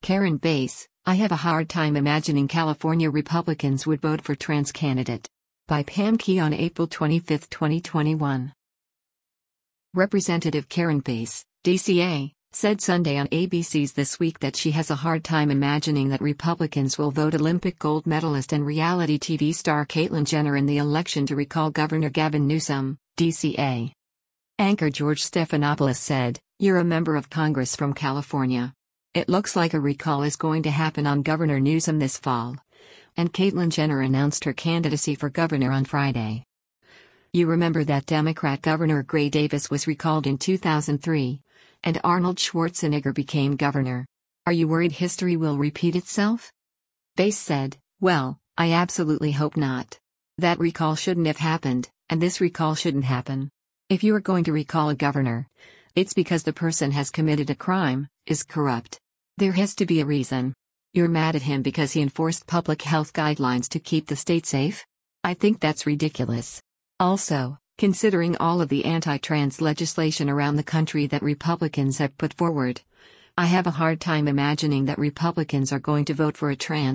Karen Bass, I have a hard time imagining California Republicans would vote for trans candidate. By Pam Key on April 25, 2021. Representative Karen Bass, DCA, said Sunday on ABC's This Week that she has a hard time imagining that Republicans will vote Olympic gold medalist and reality TV star Caitlyn Jenner in the election to recall Governor Gavin Newsom, DCA. Anchor George Stephanopoulos said, "You're a member of Congress from California. It looks like a recall is going to happen on Governor Newsom this fall." And Caitlyn Jenner announced her candidacy for governor on Friday. You remember that Democrat Governor Gray Davis was recalled in 2003, and Arnold Schwarzenegger became governor. Are you worried history will repeat itself? Bass said, "Well, I absolutely hope not. That recall shouldn't have happened, and this recall shouldn't happen. If you are going to recall a governor, it's because the person has committed a crime, is corrupt. There has to be a reason. You're mad at him because he enforced public health guidelines to keep the state safe? I think that's ridiculous. Also, considering all of the anti-trans legislation around the country that Republicans have put forward, I have a hard time imagining that Republicans are going to vote for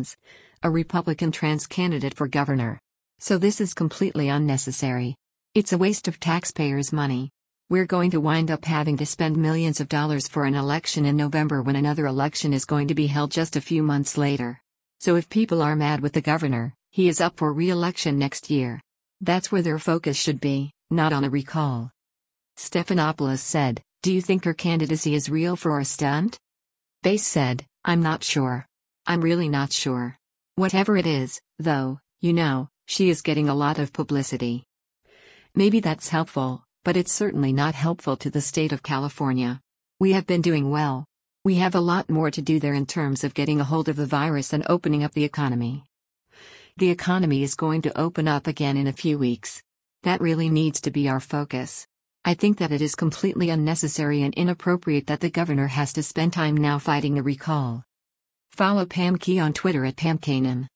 a Republican trans candidate for governor. So this is completely unnecessary. It's a waste of taxpayers' money. We're going to wind up having to spend millions of dollars for an election in November when another election is going to be held just a few months later. So if people are mad with the governor, he is up for re-election next year. That's where their focus should be, not on a recall." Stephanopoulos said, "Do you think her candidacy is real or a stunt?" Bass said, "I'm not sure. I'm really not sure. Whatever it is, though, she is getting a lot of publicity. Maybe that's helpful, but it's certainly not helpful to the state of California. We have been doing well. We have a lot more to do there in terms of getting a hold of the virus and opening up the economy. The economy is going to open up again in a few weeks. That really needs to be our focus. I think that it is completely unnecessary and inappropriate that the governor has to spend time now fighting a recall." Follow Pam Key on Twitter at PamKanan.